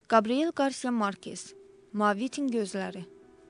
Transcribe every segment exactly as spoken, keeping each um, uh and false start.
Gabriel Garcia Marquez, Mavitin gözləri.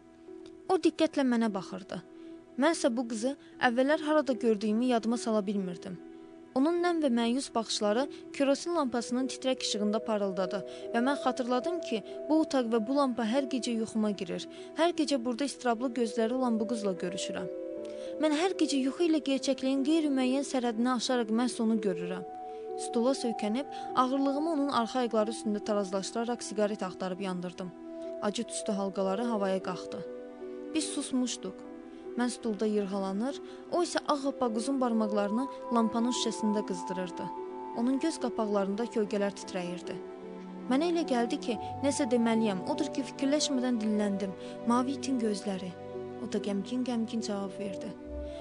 O diqqətlə mənə baxırdı. Mənsə bu qızı əvvəllər harada gördüyümü yadıma sala bilmirdim. Onun nəm və məyus baxışları kerosin lampasının titrək işığında parıldadı və mən xatırladım ki, bu otaq və bu lampa hər gecə yuxuma girir. Hər gecə burada istirablı gözləri olan bu qızla görüşürəm. Mən hər gecə yuxu ilə gerçəkliyin qeyri-müəyyən sərhədini aşaraq məhz onu görürəm. Stula söykənib, ağırlığımı onun arxa ayaqları üstündə tarazlaşdıraraq siqaret axtarıb yandırdım. Acı tüstü halqaları havaya qalxdı. Biz susmuşduq. Mən stulda yırğalanır, o isə ağappaq uzun barmaqlarını lampanın şüşəsində qızdırırdı. Onun göz qapaqlarında kölgələr titrəyirdi. Mənə elə gəldi ki, nəsə deməliyəm, odur ki, fikirləşmədən dilləndim. Mavi itin gözləri. O da qəmgin-qəmgin cavab verdi.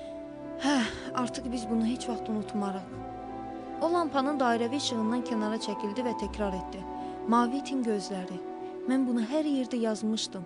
Hə, artıq biz bunu heç vaxt unutmarıq. O lampanın dairəvi işığından kənara çəkildi və təkrar etdi. Mavi itin gözləri. Mən bunu hər yerdə yazmışdım.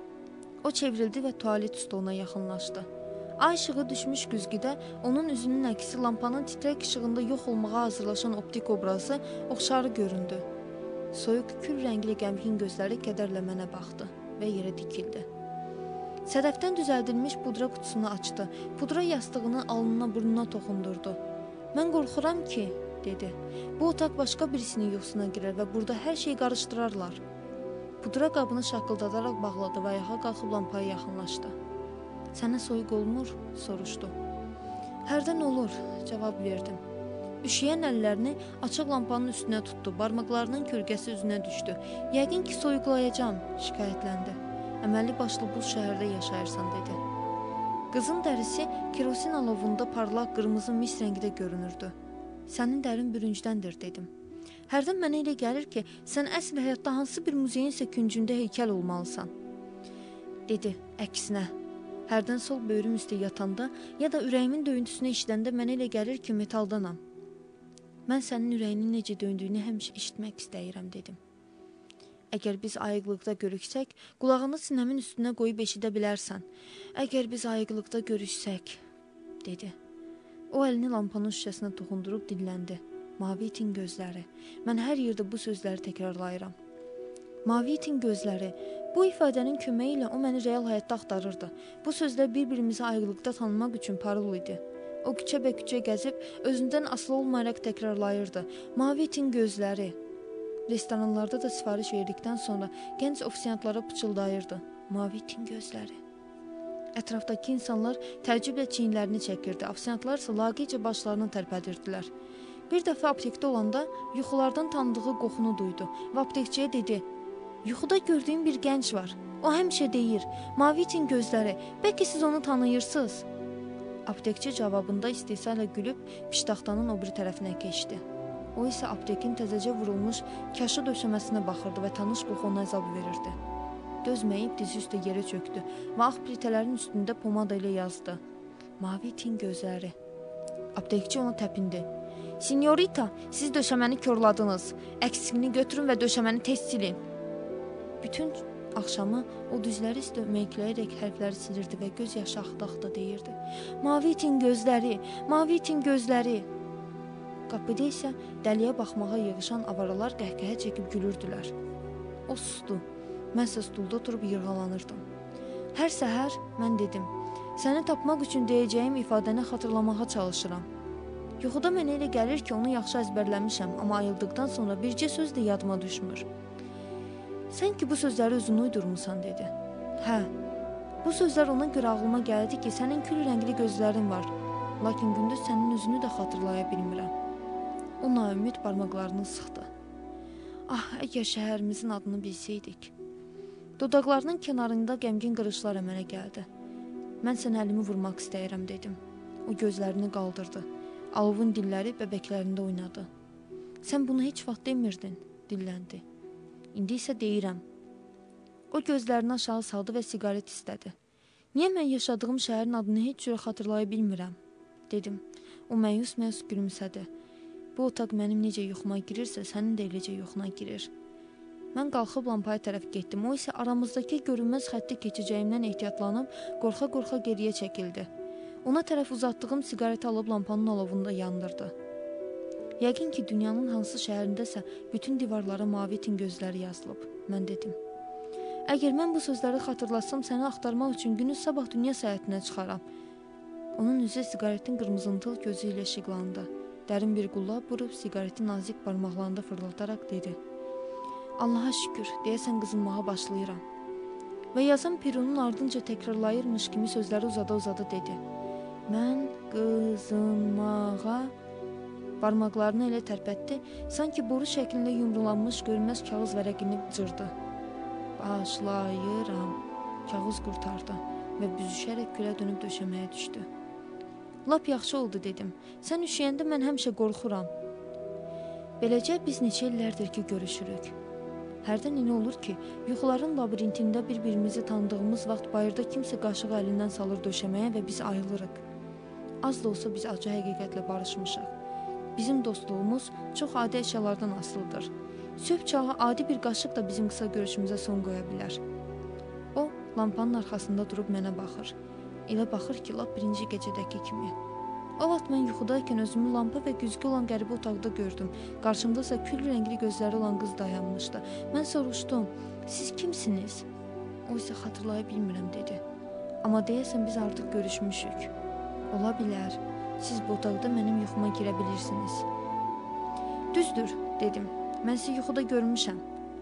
O çevrildi və tualet stoluna yaxınlaşdı. Ay işığı düşmüş güzgüdə onun üzünün əksi lampanın titrək işığında yox olmağa hazırlaşan optik obrazı oxşarı göründü. Soyuq kül rəngli qəmgin gözləri kədərlə mənə baxdı və yerə dikildi. Sədəfdən düzəldilmiş pudra qutusunu açdı. Pudra yastığını alnına burnuna toxundurdu. Mən qorxuram ki, dedi, bu otaq başqa birisinin yuxusuna girer və burada hər şeyi qarışdırarlar. Pudra qabını şaqqıldadaraq bağladı və ayağa qalxıb lampaya yaxınlaşdı. Sənə soyuq olmur? Soruşdu. Hərdən olur, cavab verdim. Üşüyən əllərini açıq lampanın üstünə tutdu, barmaqlarının kölgəsi üzünə düşdü. Yəqin ki, soyuqlayacam, şikayətləndi. Əməlli başlı bu şəhərdə yaşayırsan, dedi. Qızın dərisi kerosin alovunda parlaq qırmızı mis rəngdə görünürdü. Sənin dərin bürüncdəndir, dedim. Hərdən mənə elə gəlir ki, sən əsl həyatda hansı bir muzeyin isə küncündə heykəl olmalısan. Dedi, əksinə. Hərdən sol böyrüm üstə yatanda ya da ürəyimin döyüntüsünü eşidəndə mənə elə gəlir ki, metaldanam. Mən sənin ürəyinin necə döndüyünü həmişə eşitmək istəyirəm, dedim. Əgər biz ayıqlıqda görüksək, qulağını sinəmin üstünə qoyub eşidə bilərsən. Əgər biz ayıqlıqda görüşsək, dedi. O əlini lampanın şüşəsinə toxundurub dilləndi. Mavi itin gözləri. Mən hər yerdə bu sözləri təkrarlayıram. Mavi itin gözləri. Bu ifadənin köməyi ilə o məni real həyatda axtarırdı. Bu sözlər bir-birimizi ayıqlıqda tanımaq üçün parıl idi. O küçə-bə-küçə gəzib, özündən asılı olmayaraq təkrarlayırdı. Mavi itin gözləri. Restoranlarda da sifariş verdikdən sonra gənc ofisiantlara pıçıldayırdı. Mavi itin gözləri. Ətrafdakı insanlar təəccüblə çiyinlərini çəkirdi. Ofisiantlar isə laqicə başlarını tərpədirdilər. Bir dəfə aptekdə olanda yuxulardan tanıdığı qoxunu duydu və aptekçiyə dedi, yuxuda gördüyüm bir gənc var. O həmişə deyir, mavi itin gözləri, bəlkə siz onu tanıyırsınız? Aptekçi cavabında istehza ilə gülüb piştaxtanın o biri tərəfinə keçdi. O isə aptekin təzəcə vurulmuş kaşı döşəməsinə baxırdı və tanış qoxu ona əzab verirdi. Dözməyib dizi üstə yerə çöktü və ağ plitələrin üstündə pomada ilə yazdı. Mavi itin gözləri. Aptekçi ona təpindi. Sinyorita, siz döşəməni körladınız. Əksikini götürün və döşəməni tez silin. Bütün axşamı o düzləri üstə məkləyərək hərfləri silirdi və göz yaşı axdı-axdı deyirdi. Mavi itin gözləri, mavi itin gözləri. Qapıda isə dəliyə baxmağa yığışan avaralar qəhqəhə çəkib gülürdülər. O sustu. Mən isə stulda oturub yırğalanırdım. Hər səhər mən dedim, səni tapmaq üçün deyəcəyim ifadəni xatırlamağa çalışıram. Yuxuda mənə elə gəlir ki, onu yaxşı əzbərləmişəm, amma ayıldıqdan sonra bircə söz də yadıma düşmür. Sən ki, bu sözləri özün uydurmusan, dedi. Hə, bu sözlər ona görə ağlıma gəldi ki, sənin kül rəngli gözlərin var, lakin gündüz sənin üzünü də xatırlaya bilmirəm. O naümid barmaqlarını sıxdı. Ah, əgər şəhərimizin adını bilsəydik. Dodaqlarının kənarında qəmgin qırışlar əmələ gəldi. Mən sənə əlimi vurmaq istəyirəm, dedim. O gözlərini qaldırdı. Alovun dilləri bəbəklərində oynadı. Sən bunu heç vaxt demirdin, dilləndi. İndi isə deyirəm. O gözlərini aşağı saldı və siqaret istədi. Niyə mən yaşadığım şəhərin adını heç cürə xatırlaya bilmirəm, dedim. O məyus-məyus gülümsədi. Bu otaq mənim necə yuxuma girirsə, sənin də eləcə yuxuna girir. Mən qalxıb lampaya tərəf getdim. O isə aramızdakı görünməz xətti keçəcəyimdən ehtiyatlanıb, qorxa-qorxa geriyə çəkildi. Ona tərəf uzatdığım siqareti alıb lampanın alovunda yandırdı. Yəqin ki, dünyanın hansı şəhərindəsə bütün divarlara mavi itin gözləri yazılıb. Mən dedim. Əgər mən bu sözləri xatırlasam, səni axtarmaq üçün günün sabah dünya səyahətinə çıxaram. Onun üzü siqaretin qırmızıntıl gözü ilə işıqlandı. Dərin bir qullab vurub siqareti nazik barmaqlarında fırladaraq dedi. Allaha şükür, deyəsən qızınmağa başlayıram. Və yazan Pirunun ardınca təkrarlayırmış kimi sözləri uzada-uzada dedi. Mən qızınmağa... Barmaqlarını elə tərpətdi, sanki boru şəklində yumrulanmış görünməz kağız vərəqini cırdı. Başlayıram. Kağız qurtardı və büzüşərək külə dönüb döşəməyə düşdü. Lap yaxşı oldu, dedim. Sən üşüyəndə mən həmişə qorxuram. Beləcə biz neçə illərdir ki, görüşürük. Hərdən elə olur ki, yuxuların labirintində bir-birimizi tanıdığımız vaxt bayırda kimsə qaşığı əlindən salır döşəməyə və biz ayılırıq. Az da olsa biz acı həqiqətlə barışmışıq. Bizim dostluğumuz çox adi əşyalardan asılıdır. Sübh çağı adi bir qaşıq da bizim qısa görüşümüzə son qoya bilər. O, lampanın arxasında durub mənə baxır. Elə baxır ki, lap birinci gecədəki kimi. O vaxt mən yuxudaykən özümü lampa və güzgü olan qəribə otaqda gördüm. Qarşımdasa kül rəngli gözləri olan qız dayanmışdı. Mən soruşdum, siz kimsiniz? O isə xatırlaya bilmirəm, dedi. Amma deyəsən biz artıq görüşmüşük. Ola bilər, siz bu otaqda mənim yuxuma girə bilirsiniz. Düzdür, dedim. Mən sizi yuxuda görmüşəm.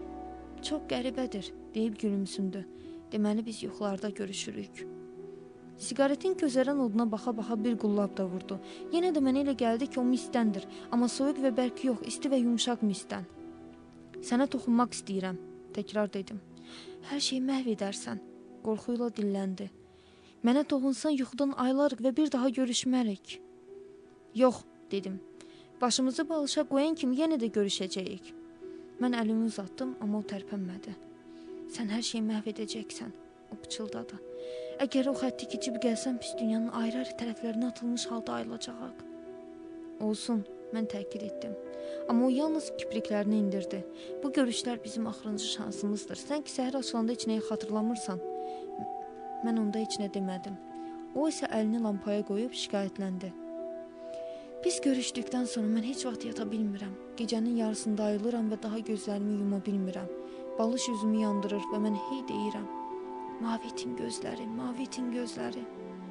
Çox qəribədir, deyib gülümsündü. Deməli biz yuxularda görüşürük. Siqaretin közərən oduna baxa-baxa bir qullab da vurdu. Yenə də mənə elə gəldi ki, o misdəndir. Amma soyuq və bərk yox, isti və yumuşaq misdən. Sənə toxunmaq istəyirəm, təkrar dedim. Hər şeyi məhv edərsən, qorxuyla dilləndi. Mənə toxunsan yuxudan aylarıq və bir daha görüşmərik. Yox, dedim. Başımızı balışa qoyan kimi yenə də görüşəcəyik. Mən əlimi uzatdım, amma o tərpənmədi. Sən hər şeyi məhv edəcəksən, o pıçıldadı. Əgər o xətti keçib gəlsən, pis dünyanın ayrı-ayrı tərəflərinə atılmış halda ayılacaq. Olsun, mən təkid etdim. Amma o yalnız kipriklərini indirdi. Bu görüşlər bizim axırıncı şansımızdır. Sən ki, səhər açılanda heç nəyi xatırlamırsan. Mən onda heç nə demədim. O isə əlini lampaya qoyub şikayətləndi. Biz görüşdükdən sonra mən heç vaxt yata bilmirəm. Gecənin yarısında ayılıram və daha gözlərimi yuma bilmirəm. Balış üzümü yandırır və mən hey deyirəm. Mavi itin gözləri, mavi itin gözləri.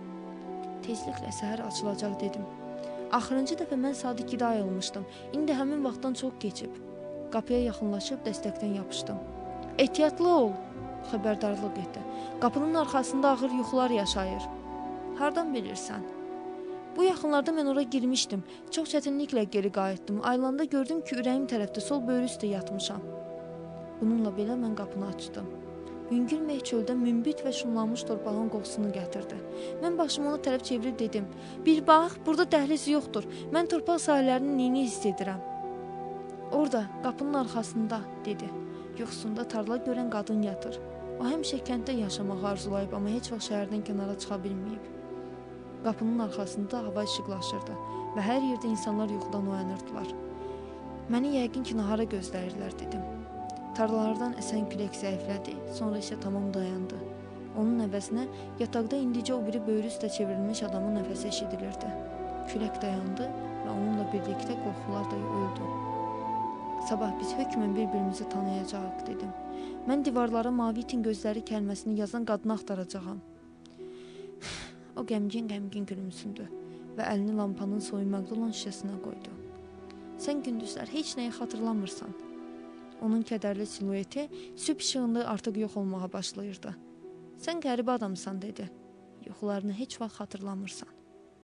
Tezliklə səhər açılacaq, dedim. Axırıncı dəfə mən saat ikidə ayılmışdım. İndi həmin vaxtdan çox keçib. Qapıya yaxınlaşıb dəstəkdən yapışdım. Ehtiyatlı ol, xəbərdarlıq etdi. Qapının arxasında ağır yuxular yaşayır. Hardan bilirsən? Bu yaxınlarda mən ora girmişdim. Çox çətinliklə geri qayıtdım. Ayılanda gördüm ki, ürəyim tərəfdə sol böyrü üstə yatmışam. Bununla belə mən qapını açdım. Yüngül meh çöldə münbit və şumlanmış torpağın qoxusunu gətirdi. Mən başımı ona tərəf çevirib dedim. Bir bax, burada dəhliz yoxdur. Mən torpaq sahələrinin neyini hiss edirəm. Orada, qapının arxasında, dedi. Yuxusunda tarla görən qadın yatır. O həmişə kənddə yaşamağı arzulayıb, amma heç vaxt şəhərdən kənara çıxa bilməyib. Qapının arxasında hava işıqlaşırdı və hər yerdə insanlar yuxudan oyanırdılar. Məni yəqin ki, nahara gözləyirlər, dedim. Tarlalardan əsən külək zəiflədi, sonra isə tamam dayandı. Onun əvəzinə yataqda indicə o biri böyrü üstə çevrilmiş adamın nəfəsi eşidilirdi. Külək dayandı və onunla birlikdə qorxular da öldü. Sabah biz hökmən bir-birimizi tanıyacağıq, dedim. Mən divarlara mavi itin gözləri kəlməsini yazan qadını axtaracağam. O qəmgin-qəmgin gülümsündü və əlini lampanın soyunmaqda olan şişəsinə qoydu. Sən gündüzlər heç nəyi xatırlamırsan. Onun kədərli silueti sübh işığında artıq yox olmağa başlayırdı. Sən qəribə adamsan, dedi. Yuxularını heç vaxt xatırlamırsan.